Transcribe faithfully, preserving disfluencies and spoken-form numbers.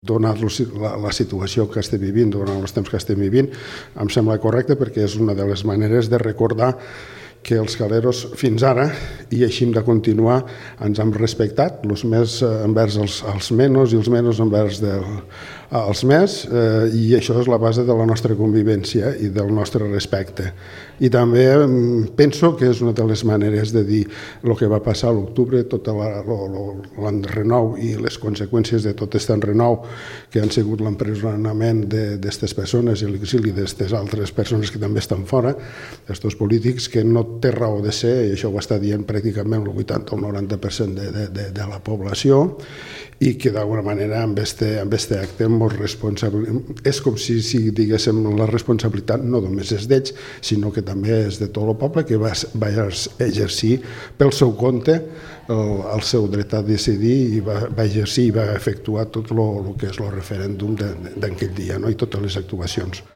Donat-los la, la situació que estem vivint, durant els temps que estem vivint, em sembla correcte perquè és una de les maneres de recordar que els caleros fins ara, i així hem de continuar, ens hem respectat, els més envers els, els menys i els menys envers del, els més, eh, i això és la base de la nostra convivència i del nostre respecte. I també penso que és una de les maneres de dir el que va passar a l'octubre, tot l'enrenou i les conseqüències de tot aquest enrenou que han sigut l'empresonament d'aquestes persones i l'exili d'aquestes altres persones que també estan fora, aquests polítics que no té raó de ser, i això ho està dient pràcticament el vuitanta o el noranta per cent de, de, de, de la població, i que d'alguna manera amb este, amb este acte és com si, si diguéssim la responsabilitat no només és d'ells, sinó que també és de tot el poble que va, va exercir pel seu compte el, el seu dret a decidir i va, va exercir i va efectuar tot el que és el referèndum d'aquell dia, no? I totes les actuacions.